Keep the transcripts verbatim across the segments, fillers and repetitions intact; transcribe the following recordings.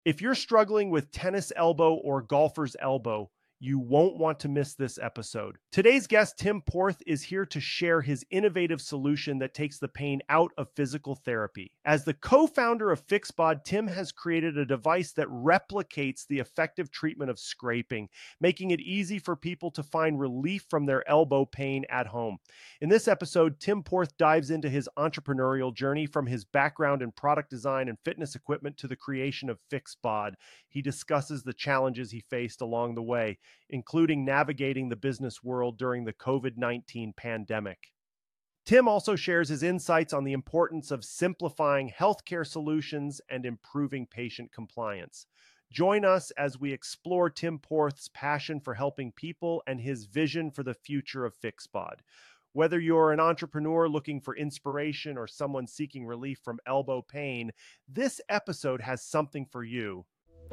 If you're struggling with tennis elbow or golfer's elbow, you won't want to miss this episode. Today's guest, Tim Porth, is here to share his innovative solution that takes the pain out of physical therapy. As the co-founder of FixBod, Tim has created a device that replicates the effective treatment of scraping, making it easy for people to find relief from their elbow pain at home. In this episode, Tim Porth dives into his entrepreneurial journey from his background in product design and fitness equipment to the creation of FixBod. He discusses the challenges he faced along the way, including navigating the business world during the covid nineteen pandemic. Tim also shares his insights on the importance of simplifying healthcare solutions and improving patient compliance. Join us as we explore Tim Porth's passion for helping people and his vision for the future of FixBod. Whether you're an entrepreneur looking for inspiration or someone seeking relief from elbow pain, this episode has something for you.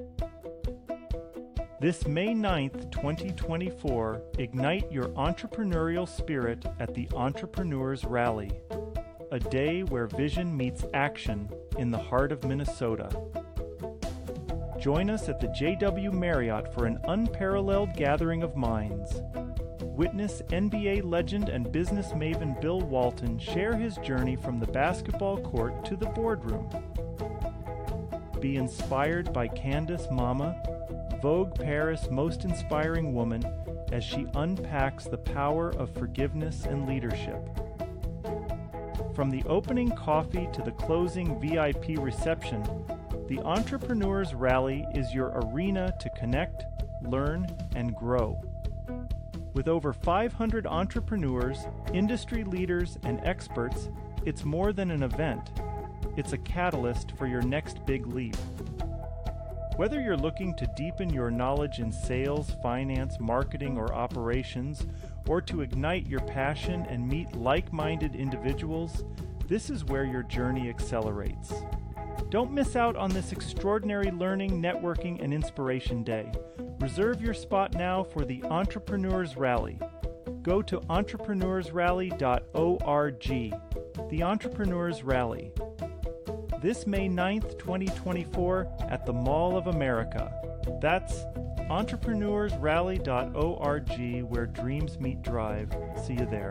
This May ninth, twenty twenty-four, ignite your entrepreneurial spirit at the Entrepreneurs Rally, a day where vision meets action in the heart of Minnesota. Join us at the J W Marriott for an unparalleled gathering of minds. Witness N B A legend and business maven Bill Walton share his journey from the basketball court to the boardroom. Be inspired by Candace Mama, Vogue Paris' most inspiring woman, as she unpacks the power of forgiveness and leadership. From the opening coffee to the closing V I P reception, the Entrepreneurs Rally is your arena to connect, learn, and grow. With over five hundred entrepreneurs, industry leaders, and experts, it's more than an event. It's a catalyst for your next big leap. Whether you're looking to deepen your knowledge in sales, finance, marketing, or operations, or to ignite your passion and meet like-minded individuals, this is where your journey accelerates. Don't miss out on this extraordinary learning, networking, and inspiration day. Reserve your spot now for the Entrepreneurs Rally. Go to entrepreneurs rally dot org. The Entrepreneurs Rally. This May ninth, twenty twenty-four, at the Mall of America. That's entrepreneurs rally dot org, where dreams meet drive. See you there.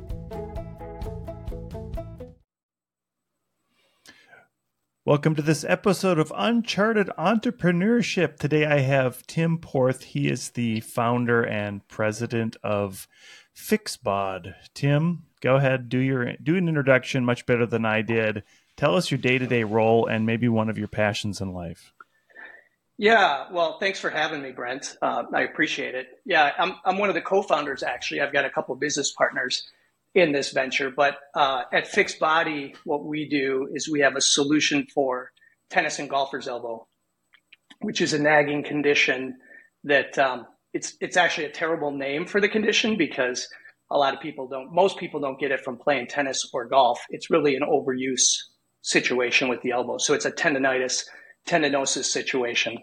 Welcome to this episode of Uncharted Entrepreneurship. Today I have Tim Porth. He is the founder and president of FixBod. Tim, go ahead, do your do an introduction much better than I did. Tell us your day-to-day role and maybe one of your passions in life. Yeah, well, thanks for having me, Brent. Uh, I appreciate it. Yeah, I'm I'm one of the co-founders, actually. I've got a couple of business partners in this venture. But uh, at FixBody, what we do is we have a solution for tennis and golfer's elbow, which is a nagging condition that um, it's it's actually a terrible name for the condition because a lot of people don't, most people don't get it from playing tennis or golf. It's really an overuse situation with the elbow. So it's a tendonitis, tendinosis situation.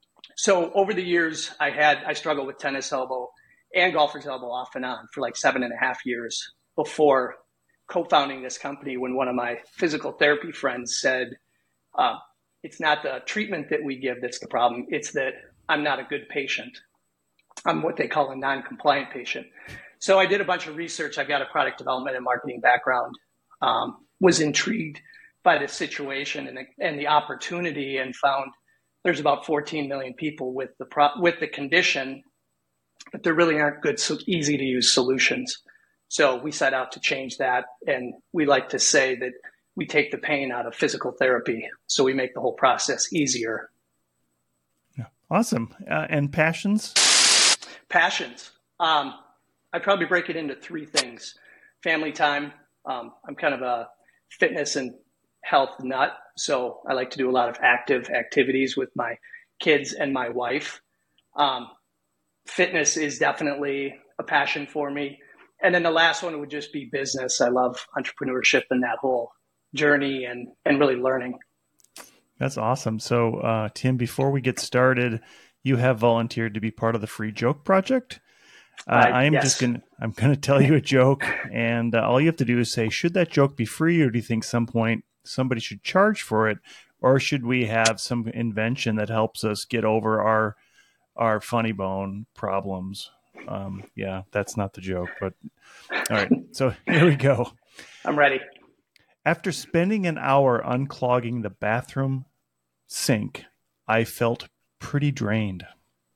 So over the years, I had, I struggled with tennis elbow and golfer's elbow off and on for like seven and a half years before co-founding this company, when one of my physical therapy friends said, uh, it's not the treatment that we give that's the problem. It's that I'm not a good patient. I'm what they call a non-compliant patient. So I did a bunch of research. I've got a product development and marketing background, um, was intrigued by this situation and the, and the opportunity, and found there's about fourteen million people with the pro- with the condition, but there really aren't good, so easy to use solutions. So we set out to change that. And we like to say that we take the pain out of physical therapy. So we make the whole process easier. Yeah. Awesome. Uh, and passions? Passions. Um, I'd probably break it into three things. Family time. Um, I'm kind of a fitness and health nut. So I like to do a lot of active activities with my kids and my wife. Um, fitness is definitely a passion for me. And then the last one would just be business. I love entrepreneurship and that whole journey and, and really learning. That's awesome. So, uh, Tim, before we get started, you have volunteered to be part of the Free Joke Project. Uh, uh, I'm yes. just going to, I'm going to tell you a joke, and uh, all you have to do is say, should that joke be free, or do you think some point somebody should charge for it? or should we have some invention that helps us get over our our funny bone problems? Um, yeah, that's not the joke, but all right. So here we go. I'm ready. After spending an hour unclogging the bathroom sink, I felt pretty drained.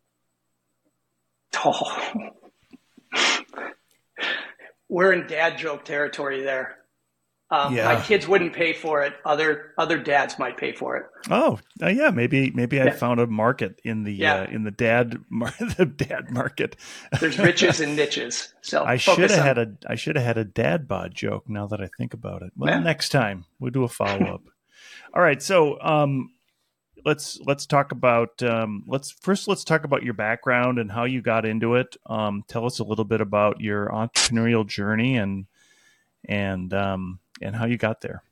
Oh. We're in dad joke territory there. Um, yeah. My kids wouldn't pay for it. Other other dads might pay for it. Oh, uh, yeah. Maybe maybe I Yeah. found a market in the Yeah. uh, in the dad mar- the dad market. There's riches and niches. So I should have on- had a I should have had a dad bod joke. Now that I think about it, well, Yeah. next time we'll do a follow up. All right, so um, let's let's talk about um, let's first let's talk about your background and how you got into it. Um, tell us a little bit about your entrepreneurial journey and and um, and how you got there.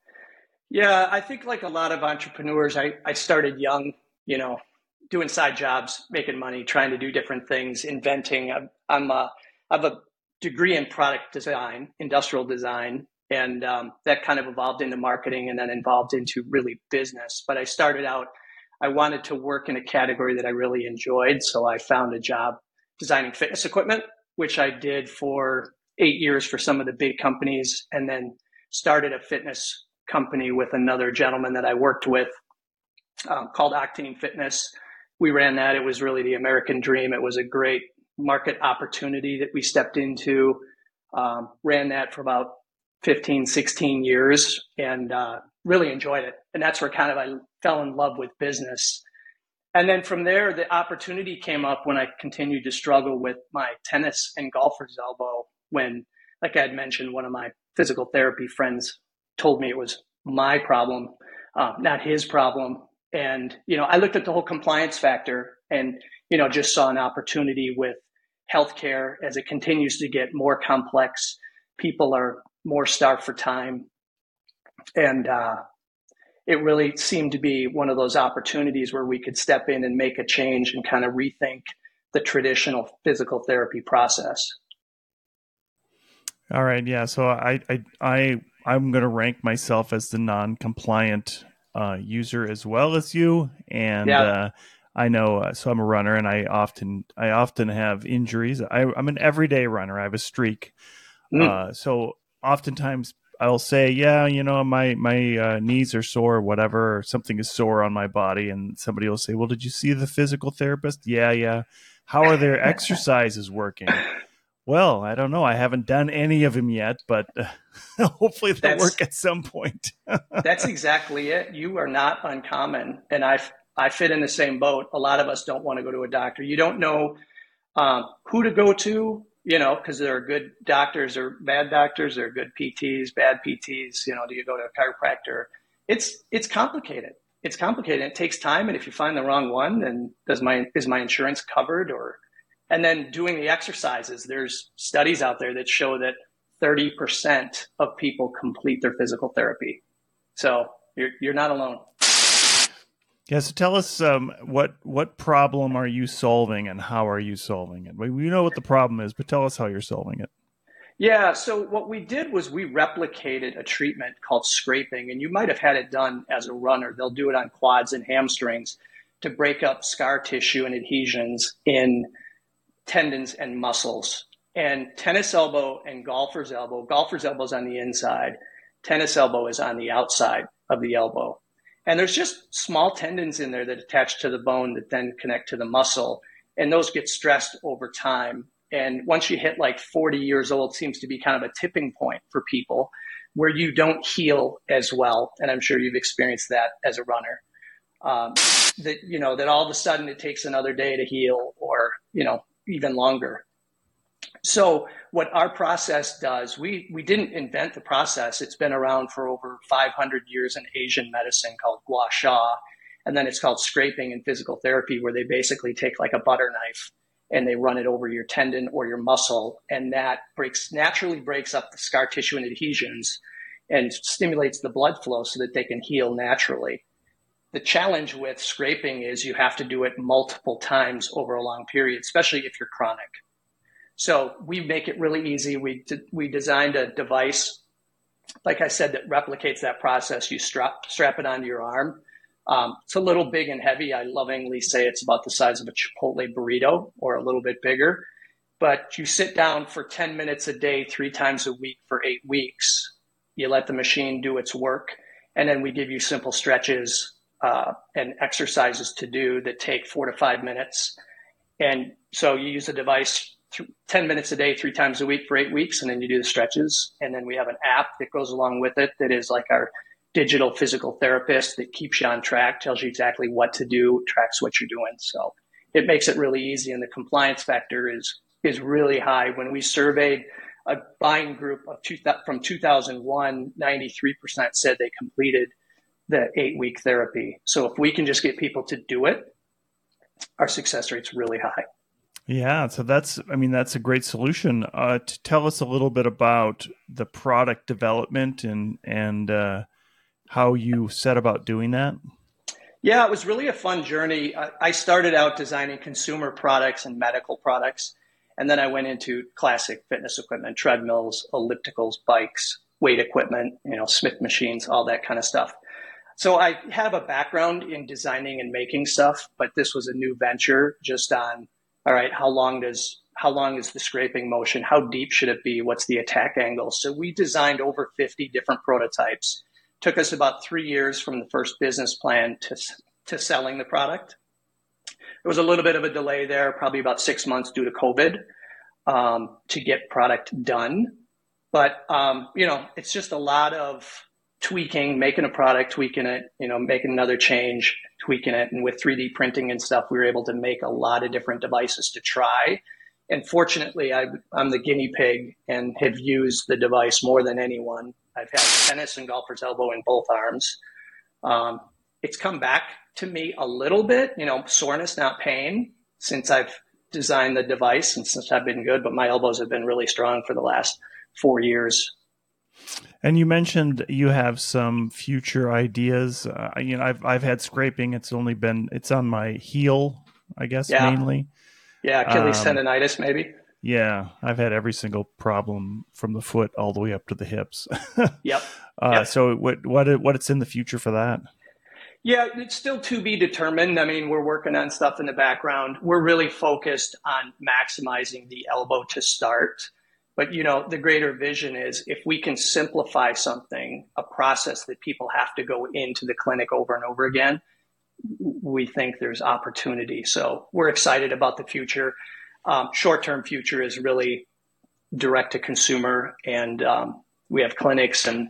Yeah, I think like a lot of entrepreneurs, I, I started young, you know, doing side jobs, making money, trying to do different things, inventing. I'm, I'm a, I have a degree in product design, industrial design, and um, that kind of evolved into marketing and then evolved into really business. But I started out, I wanted to work in a category that I really enjoyed. So I found a job designing fitness equipment, which I did for eight years for some of the big companies, and then started a fitness company with another gentleman that I worked with um, called Octane Fitness. We ran that. It was really the American dream. It was a great market opportunity that we stepped into, um, ran that for about fifteen, sixteen years and uh, really enjoyed it. And that's where kind of I fell in love with business. And then from there, the opportunity came up when I continued to struggle with my tennis and golfer's elbow when, like I had mentioned, one of my physical therapy friends told me it was my problem, uh, not his problem. And, you know, I looked at the whole compliance factor and, you know, just saw an opportunity with healthcare as it continues to get more complex. People are more starved for time. And uh, it really seemed to be one of those opportunities where we could step in and make a change and kind of rethink the traditional physical therapy process. All right, yeah. So I, I, I, I'm going to rank myself as the non-compliant uh, user as well as you, and Yeah. uh, I know. Uh, so I'm a runner, and I often, I often have injuries. I, I'm an everyday runner. I have a streak. Mm. Uh, so oftentimes I'll say, yeah, you know, my my uh, knees are sore, or whatever, or something is sore on my body, and somebody will say, well, did you see the physical therapist? Yeah, yeah. How are their exercises working? Well, I don't know. I haven't done any of them yet, but uh, hopefully they'll That's- work at some point. That's exactly it. You are not uncommon. And I, I fit in the same boat. A lot of us don't want to go to a doctor. You don't know um, who to go to, you know, because there are good doctors or bad doctors. There are good P Ts, bad P Ts. You know, do you go to a chiropractor? It's it's complicated. It's complicated. It takes time. And if you find the wrong one, then does my is my insurance covered? Or and then doing the exercises. There's studies out there that show that thirty percent of people complete their physical therapy. So you're you're not alone. Yeah. So tell us um, what what problem are you solving and how are you solving it? We, we know what the problem is, but tell us how you're solving it. Yeah. So what we did was we replicated a treatment called scraping, and you might have had it done as a runner. They'll do it on quads and hamstrings to break up scar tissue and adhesions in tendons and muscles. And tennis elbow and golfer's elbow, golfer's elbow is on the inside, tennis elbow is on the outside of the elbow. And there's just small tendons in there that attach to the bone that then connect to the muscle. And those get stressed over time. And once you hit like forty years old, seems to be kind of a tipping point for people where you don't heal as well. And I'm sure you've experienced that as a runner. Um, that, you know, that all of a sudden it takes another day to heal or, you know, even longer. So what our process does, we, we didn't invent the process. It's been around for over five hundred years in Asian medicine called gua sha. And then it's called scraping in physical therapy, where they basically take like a butter knife and they run it over your tendon or your muscle. And that breaks naturally breaks up the scar tissue and adhesions and stimulates the blood flow so that they can heal naturally. The challenge with scraping is you have to do it multiple times over a long period, especially if you're chronic. So we make it really easy. We de- we designed a device, like I said, that replicates that process. You strap strap it onto your arm, Um, it's a little big and heavy. I lovingly say it's about the size of a Chipotle burrito or a little bit bigger. But you sit down for ten minutes a day, three times a week for eight weeks. You let the machine do its work. And then we give you simple stretches uh, and exercises to do that take four to five minutes. And so you use the device th- ten minutes a day, three times a week for eight weeks. And then you do the stretches. And then we have an app that goes along with it that is like our digital physical therapist that keeps you on track, tells you exactly what to do, tracks what you're doing. So it makes it really easy. And the compliance factor is is really high. When we surveyed a buying group of two, from two thousand one, ninety-three percent said they completed the eight-week therapy. So if we can just get people to do it, our success rate's really high. Yeah, so that's, I mean, that's a great solution. Uh, to tell us a little bit about the product development and and uh, how you set about doing that. Yeah, it was really a fun journey. I, I started out designing consumer products and medical products. And then I went into classic fitness equipment, treadmills, ellipticals, bikes, weight equipment, you know, Smith machines, all that kind of stuff. So I have a background in designing and making stuff, but this was a new venture just on, all right, how long does, how long is the scraping motion? How deep should it be? What's the attack angle? So we designed over fifty different prototypes. Took us about three years from the first business plan to, to selling the product. There was a little bit of a delay there, probably about six months due to COVID, um, to get product done. But, um, you know, it's just a lot of tweaking, making a product, tweaking it, you know, making another change, tweaking it. And with three D printing and stuff, we were able to make a lot of different devices to try. And fortunately, I, I'm the guinea pig and have used the device more than anyone. I've had tennis and golfer's elbow in both arms. Um, it's come back to me a little bit, you know, soreness, not pain, since I've designed the device and since I've been good, but my elbows have been really strong for the last four years. And you mentioned you have some future ideas. Uh, you know, I've I've had scraping. It's only been it's on my heel, I guess, yeah. mainly. Yeah, Achilles um, tendonitis, maybe. Yeah, I've had every single problem from the foot all the way up to the hips. Yep. Uh, yep. So what what what it's in the future for that? Yeah, it's still to be determined. I mean, we're working on stuff in the background. We're really focused on maximizing the elbow to start. But, you know, the greater vision is if we can simplify something, a process that people have to go into the clinic over and over again, we think there's opportunity. So we're excited about the future. Um, short-term future is really direct to consumer. And um, we have clinics and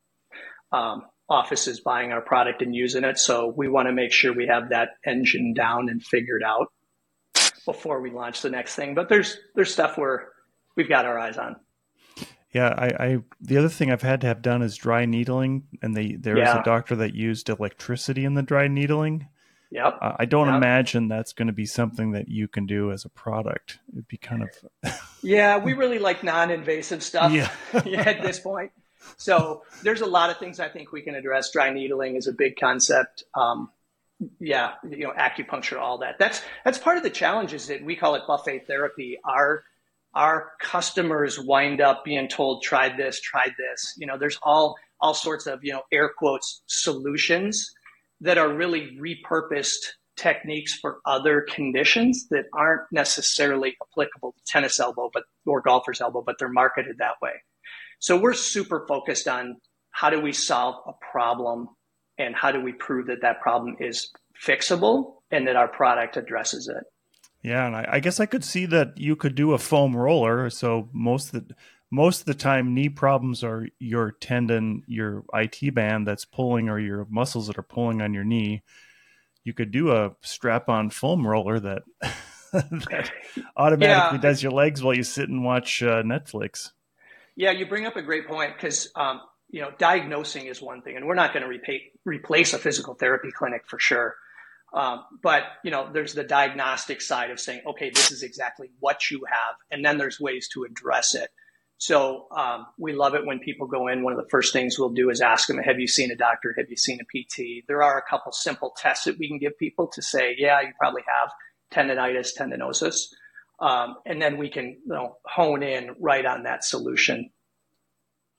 um, offices buying our product and using it. So we want to make sure we have that engine down and figured out before we launch the next thing. But there's there's stuff where we've got our eyes on. Yeah, I, I the other thing I've had to have done is dry needling, and they there yeah. was a doctor that used electricity in the dry needling. Yep. Uh, I don't yep. imagine that's going to be something that you can do as a product. It'd be kind of yeah, we really like non-invasive stuff yeah. at this point. So there's a lot of things I think we can address. Dry needling is a big concept. Um, yeah, you know, acupuncture, all that. That's that's part of the challenge is that we call it buffet therapy. Our our customers wind up being told, try this, try this. You know, there's all all sorts of, you know, air quotes solutions that are really repurposed techniques for other conditions that aren't necessarily applicable to tennis elbow, but or golfer's elbow, but they're marketed that way. So we're super focused on how do we solve a problem and how do we prove that that problem is fixable and that our product addresses it. Yeah, and I, I guess I could see that you could do a foam roller. So most of the most of the time, knee problems are your tendon, your I T band that's pulling, or your muscles that are pulling on your knee. You could do a strap-on foam roller that, that automatically yeah. does your legs while you sit and watch uh, Netflix. Yeah, you bring up a great point because, um, you know, diagnosing is one thing, and we're not going to repa- replace a physical therapy clinic for sure. Um, but, you know, there's the diagnostic side of saying, okay, this is exactly what you have. And then there's ways to address it. So um, we love it when people go in. One of the first things we'll do is ask them, have you seen a doctor? Have you seen a P T? There are a couple simple tests that we can give people to say, yeah, you probably have tendonitis, tendinosis. Um, and then we can, you know, hone in right on that solution.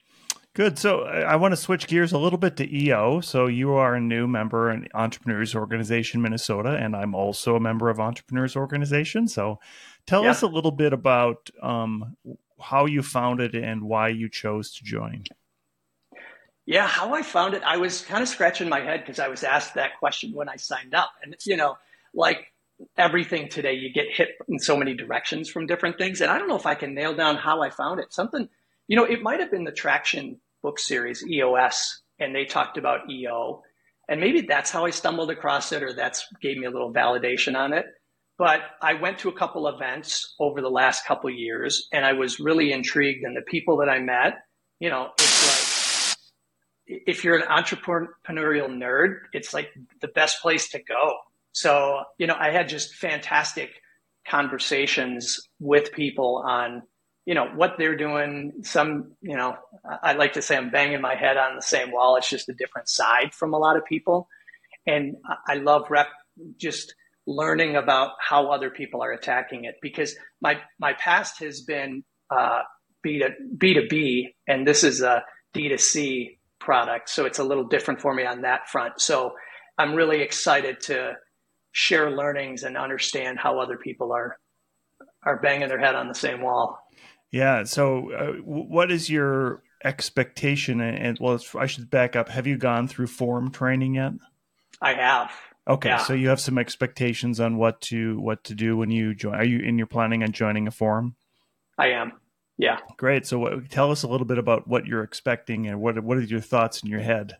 Good. So I, I want to switch gears a little bit to E O. So you are a new member in Entrepreneurs Organization Minnesota, and I'm also a member of Entrepreneurs Organization. So tell Yeah. us a little bit about um, how you found it and why you chose to join. Yeah, how I found it, I was kind of scratching my head because I was asked that question when I signed up. And, you know, like everything today, you get hit in so many directions from different things. And I don't know if I can nail down how I found it. Something, you know, it might have been the Traction book series, E O S, and they talked about E O. And maybe that's how I stumbled across it, or that's gave me a little validation on it. But I went to a couple events over the last couple of years, and I was really intrigued. And the people that I met, you know, it's like, if you're an entrepreneurial nerd, it's like the best place to go. So, you know, I had just fantastic conversations with people on, you know, what they're doing. Some, you know, I like to say I'm banging my head on the same wall. It's just a different side from a lot of people. And I love rep just learning about how other people are attacking it, because my, my past has been uh, B to B to B, and this is a D to C product. So it's a little different for me on that front. So I'm really excited to share learnings and understand how other people are are banging their head on the same wall. Yeah. So uh, what is your expectation? And well, I should back up. Have you gone through forum training yet? I have. Okay. Yeah. So you have some expectations on what to what to do when you join. Are you and you're planning on joining a forum? I am. Yeah. Great. So what, tell us a little bit about what you're expecting and what what are your thoughts in your head?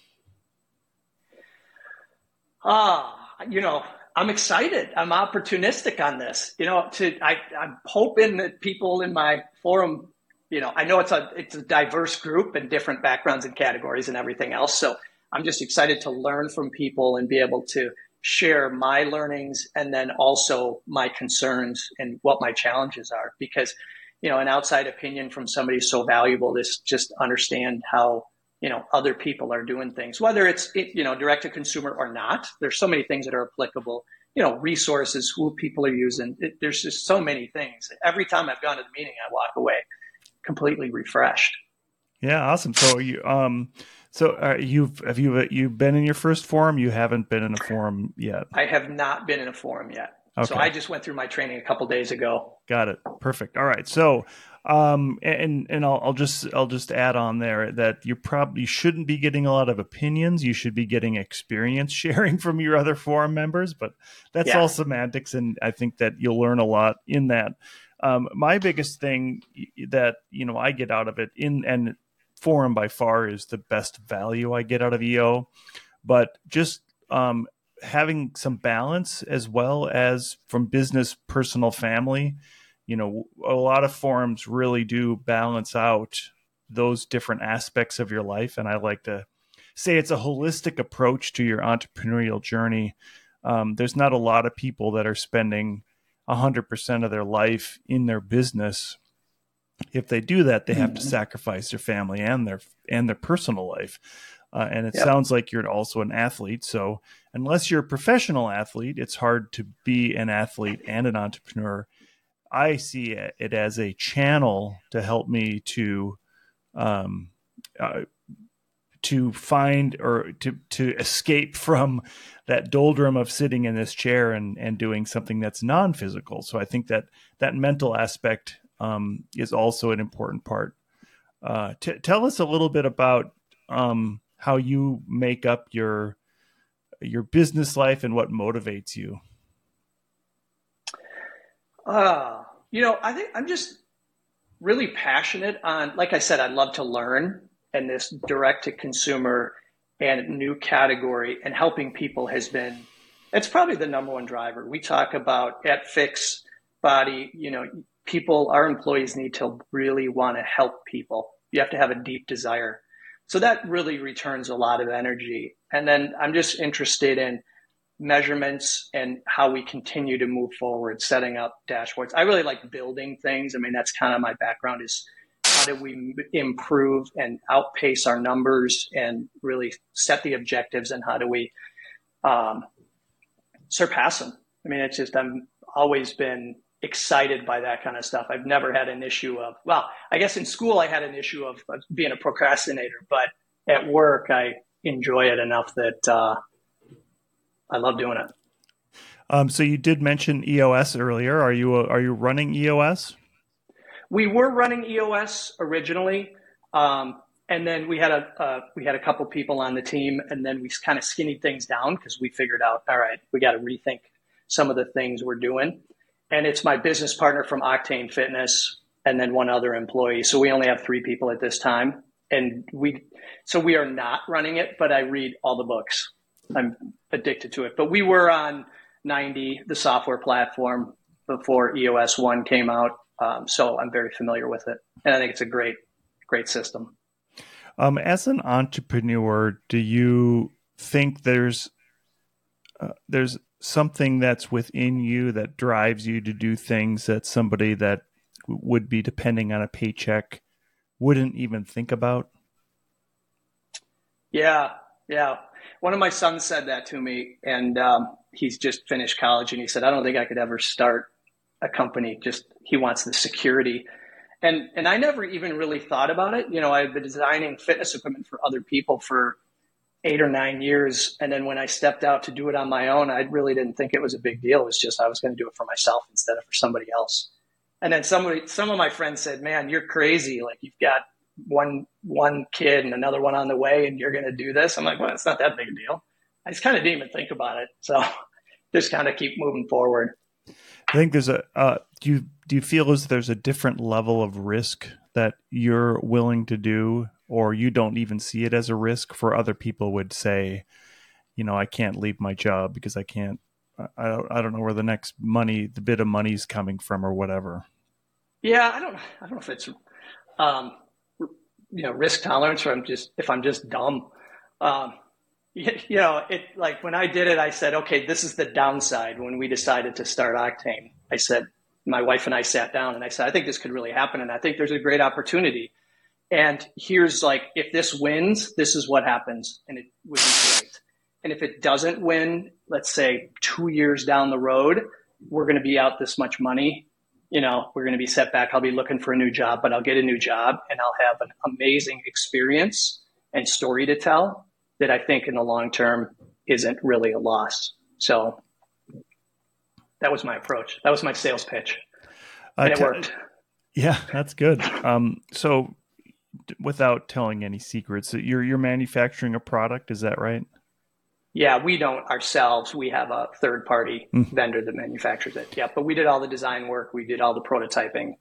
Ah, uh, you know, I'm excited. I'm opportunistic on this. You know, to I, I'm hoping that people in my forum, you know, I know it's a it's a diverse group and different backgrounds and categories and everything else. So I'm just excited to learn from people and be able to share my learnings and then also my concerns and what my challenges are, because you know, an outside opinion from somebody is so valuable to just understand how, you know, other people are doing things, whether it's, you know, direct to consumer or not. There's so many things that are applicable, you know, resources, who people are using. It, there's just so many things. Every time I've gone to the meeting, I walk away completely refreshed. Yeah. Awesome. So you, um, so uh, you've, have you, you've been in your first forum? You haven't been in a forum yet. I have not been in a forum yet. Okay. So I just went through my training a couple days ago. Got it. Perfect. All right. So, um, and and I'll, I'll just I'll just add on there that you probably shouldn't be getting a lot of opinions. You should be getting experience sharing from your other forum members. But that's yeah. all semantics, and I think that you'll learn a lot in that. Um, my biggest thing that you know I get out of it in and forum by far is the best value I get out of E O, but just um, having some balance as well as from business, personal, family. You know, a lot of forums really do balance out those different aspects of your life. And I like to say it's a holistic approach to your entrepreneurial journey. Um, there's not a lot of people that are spending one hundred percent of their life in their business. If they do that, they have mm-hmm. to sacrifice their family and their and their personal life. Uh, and it yep. sounds like you're also an athlete. So unless you're a professional athlete, it's hard to be an athlete and an entrepreneur. I see it as a channel to help me to um, uh, to find or to to escape from that doldrum of sitting in this chair and, and doing something that's non-physical. So I think that that mental aspect um, is also an important part. Uh, t- tell us a little bit about um, how you make up your your business life and what motivates you. Uh, you know, I think I'm just really passionate on, like I said, I love to learn, and this direct to consumer and new category and helping people has been, it's probably the number one driver. We talk about at Fix Body, you know, people, our employees need to really want to help people. You have to have a deep desire. So that really returns a lot of energy. And then I'm just interested in measurements and how we continue to move forward, setting up dashboards. I really like building things. I mean, that's kind of my background, is how do we improve and outpace our numbers and really set the objectives, and how do we um, surpass them? I mean, it's just, I'm always been excited by that kind of stuff. I've never had an issue of, well, I guess in school I had an issue of, of being a procrastinator, but at work I enjoy it enough that uh, I love doing it. Um, so you did mention E O S earlier. Are you uh, are you running E O S? We were running E O S originally, um, and then we had a uh, we had a couple people on the team, and then we kind of skinnied things down because we figured out, all right, we got to rethink some of the things we're doing. And it's my business partner from Octane Fitness, and then one other employee. So we only have three people at this time, and we so we are not running it. But I read all the books. I'm addicted to it. But we were on ninety, the software platform, before E O S one came out. Um, so I'm very familiar with it. And I think it's a great, great system. Um, as an entrepreneur, do you think there's uh, there's something that's within you that drives you to do things that somebody that would be depending on a paycheck wouldn't even think about? Yeah, yeah. One of my sons said that to me, and um, he's just finished college, and he said, I don't think I could ever start a company. Just, he wants the security. And and I never even really thought about it. You know, I've been designing fitness equipment for other people for eight or nine years. And then when I stepped out to do it on my own, I really didn't think it was a big deal. It was just, I was going to do it for myself instead of for somebody else. And then somebody, some of my friends said, man, you're crazy. Like, you've got one, one kid and another one on the way, and you're going to do this. I'm like, well, it's not that big a deal. I just kind of didn't even think about it. So just kind of keep moving forward. I think there's a, uh, do you, do you feel as there's a different level of risk that you're willing to do, or you don't even see it as a risk for other people would say, you know, I can't leave my job because I can't, I don't, I don't know where the next money, the bit of money is coming from or whatever. Yeah. I don't, I don't know if it's, um, you know, risk tolerance, or I'm just, if I'm just dumb. Um, you, you know, it, like when I did it, I said, okay, this is the downside. When we decided to start Octane, I said, my wife and I sat down and I said, I think this could really happen. And I think there's a great opportunity. And here's like, if this wins, this is what happens. And it would be great. And if it doesn't win, let's say two years down the road, we're going to be out this much money. You know, we're going to be set back. I'll be looking for a new job, but I'll get a new job and I'll have an amazing experience and story to tell that I think in the long term isn't really a loss. So that was my approach. That was my sales pitch. And uh, it worked. Yeah, that's good. Um, so without telling any secrets, you're, you're manufacturing a product. Is that right? Yeah, we don't ourselves. We have a third party mm. vendor that manufactures it. Yeah, but we did all the design work. We did all the prototyping.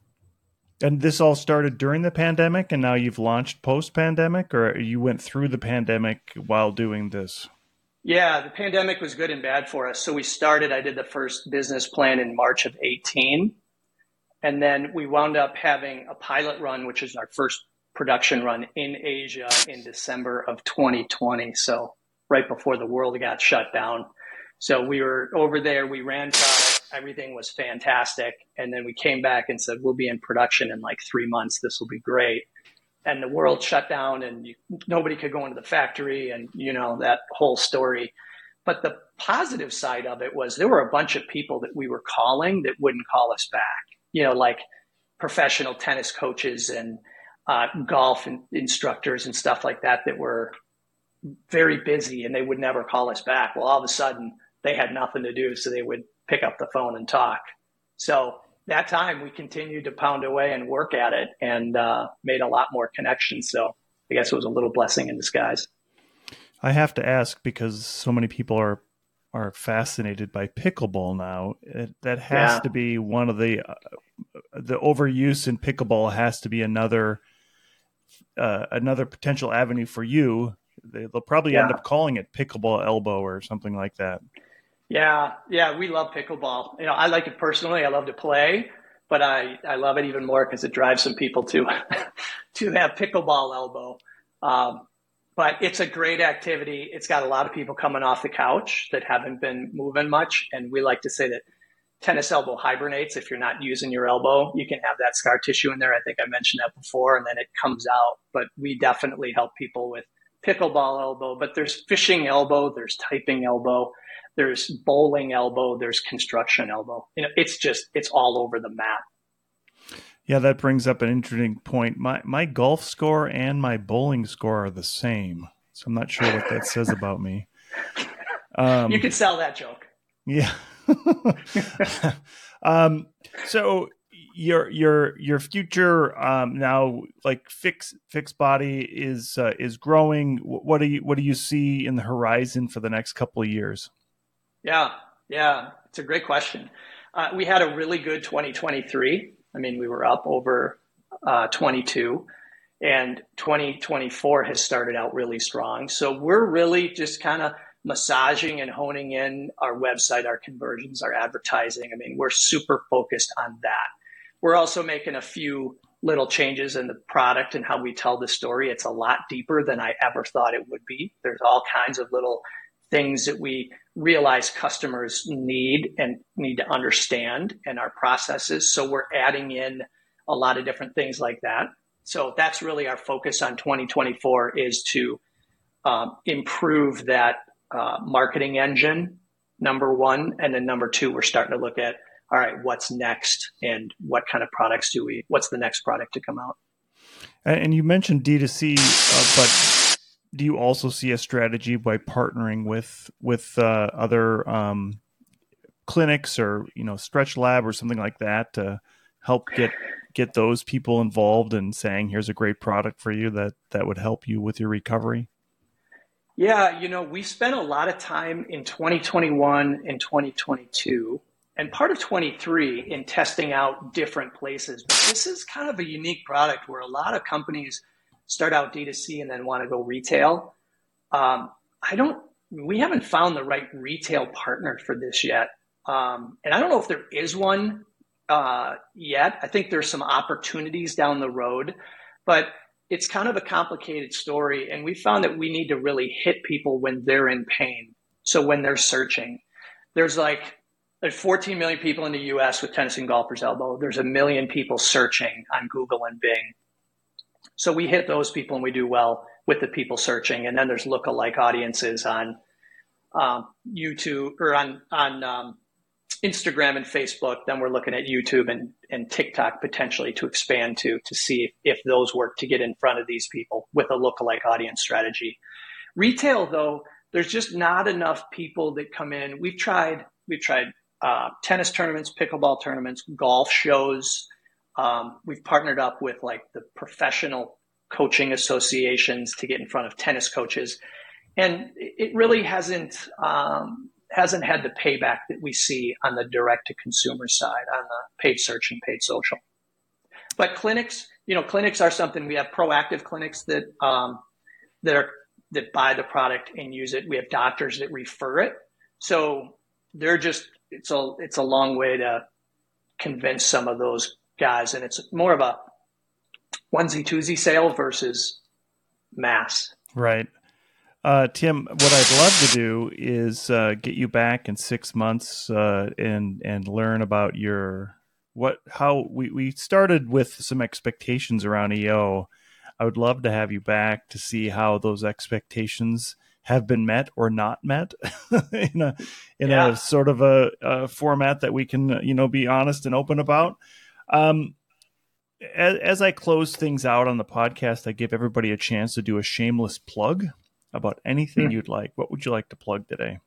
And this all started during the pandemic, and now you've launched post-pandemic, or you went through the pandemic while doing this? Yeah, the pandemic was good and bad for us. So we started, I did the first business plan in March of eighteen. And then we wound up having a pilot run, which is our first production run in Asia in December of twenty twenty. So right before the world got shut down. So we were over there, we ran product, everything was fantastic. And then we came back and said, we'll be in production in like three months. This will be great. And the world shut down and you, nobody could go into the factory and, you know, that whole story. But the positive side of it was there were a bunch of people that we were calling that wouldn't call us back, you know, like professional tennis coaches and uh, golf in, instructors and stuff like that, that were very busy and they would never call us back. Well, all of a sudden they had nothing to do. So they would pick up the phone and talk. So that time we continued to pound away and work at it and uh, made a lot more connections. So I guess it was a little blessing in disguise. I have to ask because so many people are are fascinated by pickleball now. It, that has yeah. to be one of the uh, the overuse in pickleball has to be another uh, another potential avenue for you. They'll probably yeah. end up calling it pickleball elbow or something like that. Yeah, yeah, we love pickleball. You know, I like it personally. I love to play, but I, I love it even more because it drives some people to to have pickleball elbow. Um, but it's a great activity. It's got a lot of people coming off the couch that haven't been moving much, and we like to say that tennis elbow hibernates. If you're not using your elbow, you can have that scar tissue in there. I think I mentioned that before, and then it comes out. But we definitely help people with pickleball elbow. But there's fishing elbow, there's typing elbow. there's bowling elbow, there's construction elbow. You know, it's just, it's all over the map. Yeah, that brings up an interesting point. My my golf score and my bowling score are the same. So I'm not sure what that says about me. Um, you could sell that joke. Yeah. um, so your your your future um, now, like Fix Fix Body is uh, is growing. What do you what do you see in the horizon for the next couple of years? Yeah, yeah, it's a great question. Uh, we had a really good twenty twenty-three. I mean, we were up over uh, twenty-two, and twenty twenty-four has started out really strong. So we're really just kind of massaging and honing in our website, our conversions, our advertising. I mean, we're super focused on that. We're also making a few little changes in the product and how we tell the story. It's a lot deeper than I ever thought it would be. There's all kinds of little things that we realize customers need and need to understand in our processes. So we're adding in a lot of different things like that. So that's really our focus on twenty twenty-four, is to um, improve that uh, marketing engine, number one. And then number two, we're starting to look at, all right, what's next and what kind of products do we, what's the next product to come out? And you mentioned D two C, uh, but do you also see a strategy by partnering with with uh, other um, clinics or, you know, Stretch Lab or something like that to help get get those people involved and saying, here's a great product for you that that would help you with your recovery? Yeah, you know, we spent a lot of time in twenty twenty-one and twenty twenty-two and part of twenty-three in testing out different places. But this is kind of a unique product where a lot of companies start out D two C and then want to go retail. Um, I don't, we haven't found the right retail partner for this yet. Um, and I don't know if there is one uh, yet. I think there's some opportunities down the road, but it's kind of a complicated story. And we found that we need to really hit people when they're in pain. So when they're searching, there's like, there's fourteen million people in the U S with tennis and golfer's elbow. There's a million people searching on Google and Bing. So we hit those people and we do well with the people searching. And then there's lookalike audiences on um, YouTube or on, on um, Instagram and Facebook. Then we're looking at YouTube and, and TikTok potentially to expand to, to see if, if those work to get in front of these people with a lookalike audience strategy. Retail, though, there's just not enough people that come in. We've tried, we've tried uh, tennis tournaments, pickleball tournaments, golf shows. Um, we've partnered up with like the professional coaching associations to get in front of tennis coaches. And it really hasn't, um, hasn't had the payback that we see on the direct to consumer side, on the paid search and paid social. But clinics, you know, clinics are something. We have proactive clinics that, um, that are, that buy the product and use it. We have doctors that refer it. So they're just, it's a, it's a long way to convince some of those guys. And it's more of a onesie twosie sale versus mass. Right. Uh, Tim, what I'd love to do is uh, get you back in six months uh, and and learn about your what how we, we started with some expectations around E O. I would love to have you back to see how those expectations have been met or not met in a in yeah. a sort of a, a format that we can you know be honest and open about. Um, as, as I close things out on the podcast, I give everybody a chance to do a shameless plug about anything hmm. you'd like. What would you like to plug today?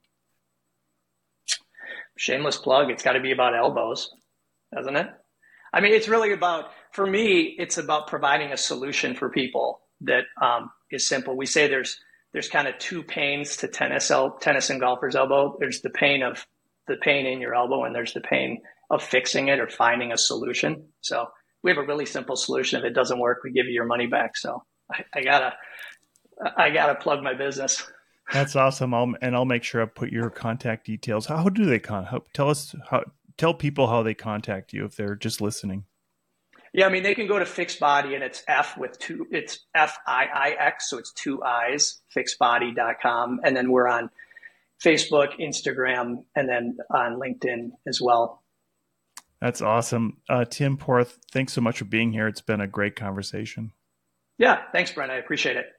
Shameless plug. It's got to be about elbows, doesn't it? I mean, it's really about, for me, it's about providing a solution for people that um, is simple. We say there's there's kind of two pains to tennis el- tennis and golfer's elbow. There's the pain of the pain in your elbow, and there's the pain of fixing it or finding a solution. So we have a really simple solution. If it doesn't work, we give you your money back. So I, I gotta I gotta plug my business. That's awesome. I'll, and I'll make sure I put your contact details. How do they con? How, tell us how. Tell people how they contact you if they're just listening. Yeah, I mean, they can go to Fix Body, and it's F with two, it's F I I X, so it's two I's, fix body dot com. And then we're on Facebook, Instagram, and then on LinkedIn as well. That's awesome. Uh, Tim Porth, thanks so much for being here. It's been a great conversation. Yeah, thanks, Brent. I appreciate it.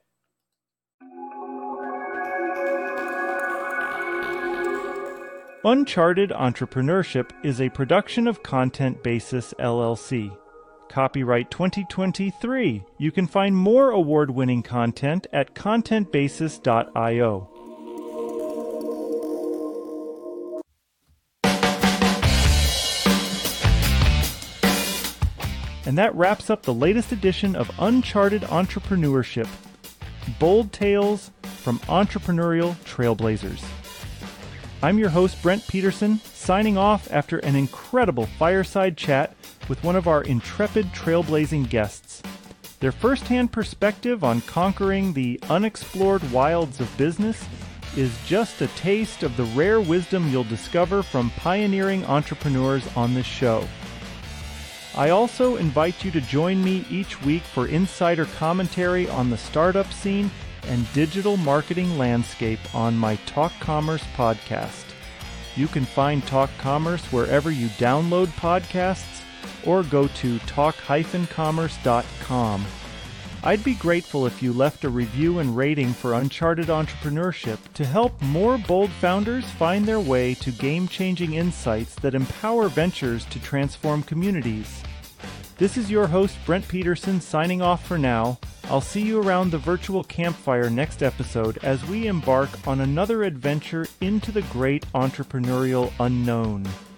Uncharted Entrepreneurship is a production of Content Basis, L L C. Copyright twenty twenty-three. You can find more award-winning content at content basis dot io. And that wraps up the latest edition of Uncharted Entrepreneurship. Bold tales from entrepreneurial trailblazers. I'm your host, Brent Peterson, signing off after an incredible fireside chat with one of our intrepid trailblazing guests. Their first-hand perspective on conquering the unexplored wilds of business is just a taste of the rare wisdom you'll discover from pioneering entrepreneurs on this show. I also invite you to join me each week for insider commentary on the startup scene and digital marketing landscape on my Talk Commerce podcast. You can find Talk Commerce wherever you download podcasts or go to talk dash commerce dot com. I'd be grateful if you left a review and rating for Uncharted Entrepreneurship to help more bold founders find their way to game-changing insights that empower ventures to transform communities. This is your host, Brent Peterson, signing off for now. I'll see you around the virtual campfire next episode as we embark on another adventure into the great entrepreneurial unknown.